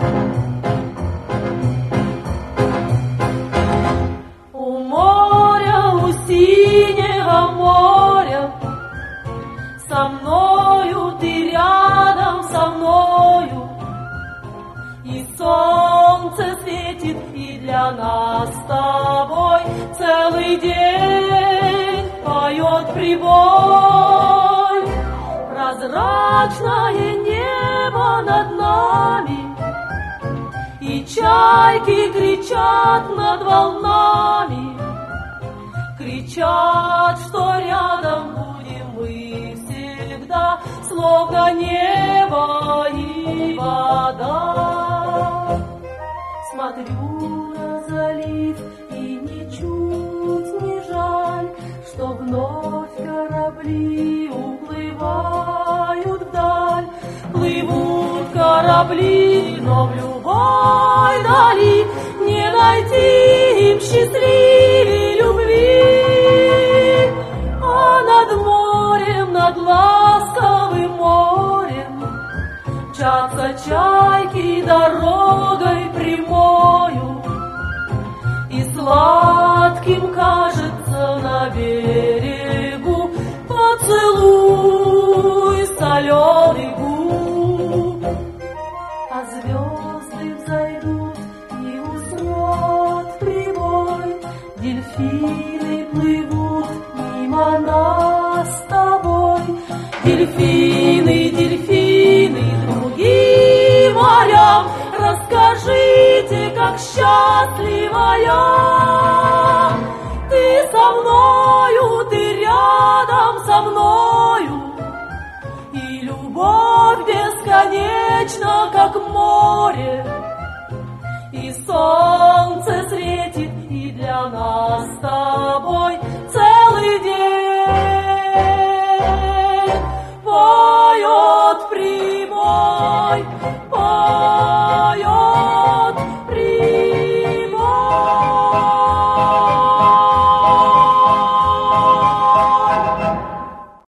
У моря, у синего моря, со мною ты рядом со мною, и солнце светит, и для нас с тобой целый день поет прибой. Прозрачное небо над нами, и чайки кричат над волнами, кричат, что рядом будем мы всегда, словно небо и вода. Смотрю на залив, и ничуть не жаль, что вновь корабли уплывают вдаль. Плывут корабли, но в любой дали не найти им счастливей любви. А над морем, над ласковым морем мчатся чайки дорогой прямою, и сладким кажется на берегу поцелуй соленый губ. А звезды взойдут, и уснет прибой, дельфины плывут мимо нас с тобой. Дельфины, дельфины, другим морям, расскажите, как счастлива я. Ты со мною, ты рядом со мною, и любовь бесконечна, как море, и солнце светит, и для нас